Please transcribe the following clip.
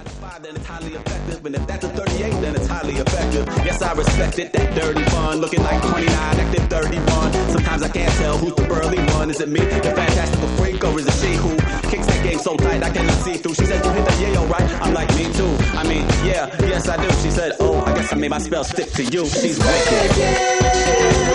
Then it's highly effective, and if that's a 38, then it's highly effective. Yes, I respect it, that dirty fun, looking like 29, active 31. Sometimes I can't tell who's the burly one. Is it me, the fantastical freak, or is it she who kicks that game so tight I cannot see through? She said, you hit the yayo, right? I'm like, me too. I mean, yeah, yes I do. She said, oh, I guess I made my spell stick to you. She's wicked.